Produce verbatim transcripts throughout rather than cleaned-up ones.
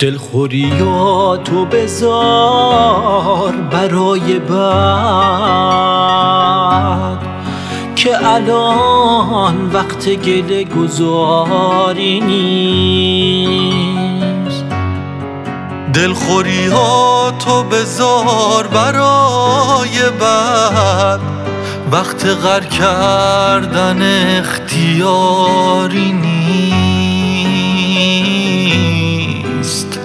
دلخوریاتو بذار برای بعد که الان وقت گله گذاری نیست. دلخوریاتو بذار برای بعد وقت غر کردن اختیاری نیست.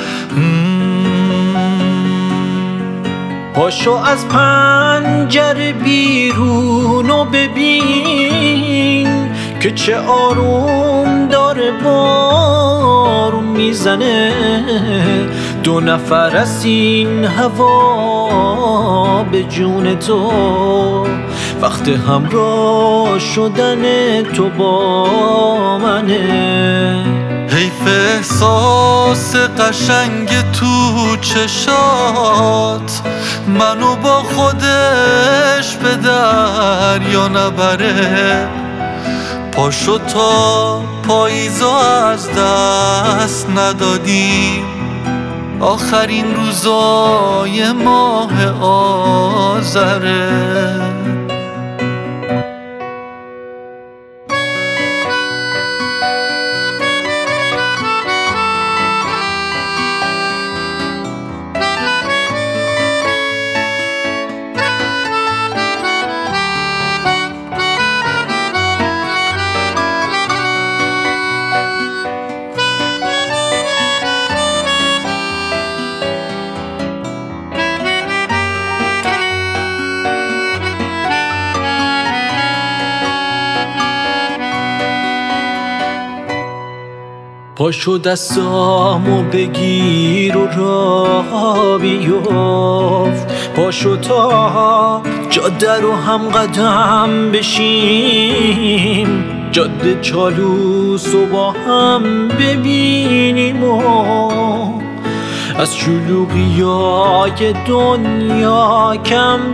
پاشو از پنجره بیرونو ببین که چه آروم داره بارون میزنه. دو نفر از این هوا به جون تو وقت همراه شدن تو با منه. حیف احساس قشنگ تو چشات منو با خودش به دریا نبره. پاشو تا پاییزو از دست ندادیم، آخرین روزای ماه آذره. پاشو دستامو بگیر و راه بیفت. پاشو تا جاده رو هم قدم بشیم، جاده چالوس و با هم ببینیم و از شلوغیای دنیا کم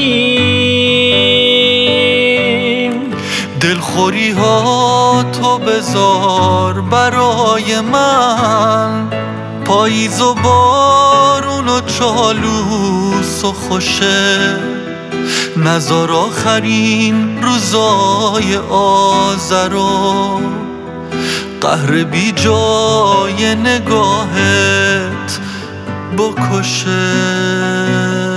بشیم. دلخوری ها تو بذار برای من، پاییز و بارون و چالوس و خوشه. نزار آخرین روزای آذر و قهر بی جای نگاهت بکشه.